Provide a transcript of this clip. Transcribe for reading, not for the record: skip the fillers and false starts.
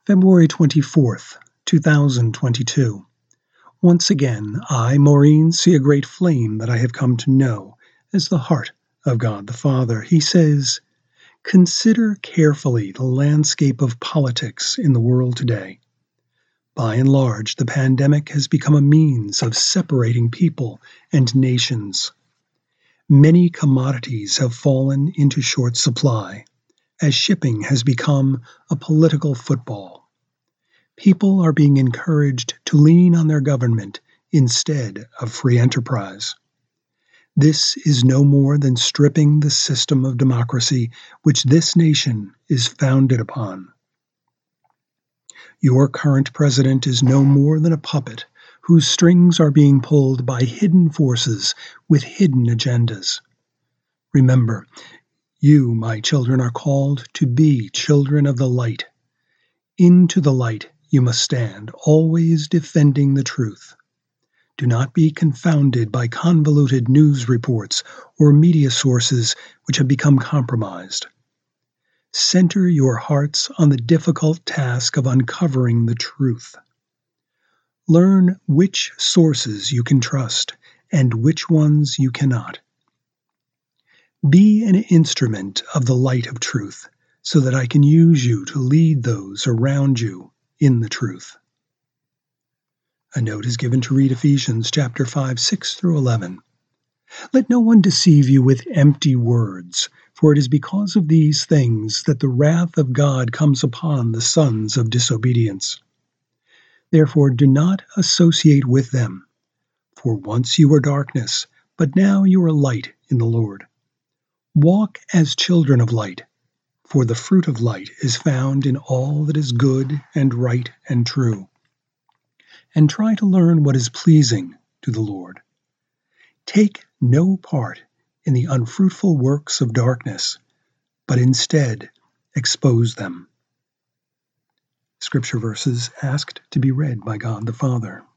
February 24th, 2022. Once again, I, Maureen, see a great flame that I have come to know as the heart of God the Father. He says, "Consider carefully the landscape of politics in the world today. By and large, the pandemic has become a means of separating people and nations. Many commodities have fallen into short supply, as shipping has become a political football. People are being encouraged to lean on their government instead of free enterprise. This is no more than stripping the system of democracy which this nation is founded upon. Your current president is no more than a puppet whose strings are being pulled by hidden forces with hidden agendas. Remember, you, my children, are called to be children of the light. Into the light you must stand, always defending the truth. Do not be confounded by convoluted news reports or media sources which have become compromised. Center your hearts on the difficult task of uncovering the truth. Learn which sources you can trust and which ones you cannot. Be an instrument of the light of truth, so that I can use you to lead those around you in the truth." A note is given to read Ephesians chapter 5, 6 through 11. "Let no one deceive you with empty words, for it is because of these things that the wrath of God comes upon the sons of disobedience. Therefore do not associate with them. For once you were darkness, but now you are light in the Lord. Walk as children of light, for the fruit of light is found in all that is good and right and true. And try to learn what is pleasing to the Lord. Take no part in the unfruitful works of darkness, but instead expose them." Scripture verses asked to be read by God the Father.